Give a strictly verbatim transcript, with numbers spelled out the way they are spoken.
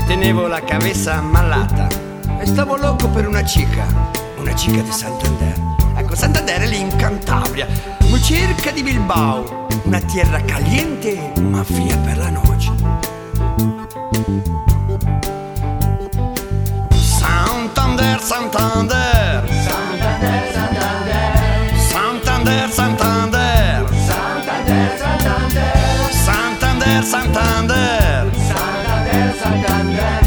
tenevo la cabeza malata e stavo loco per una chica, una chica di Santander. Ecco, Santander è lì in Cantabria, muy cerca di Bilbao, una tierra caliente ma fría per la noche. Santander, Santander, Santander, Santander, Santander, Santander, Santander, Santander, Santander, Santander. Santander, Santander.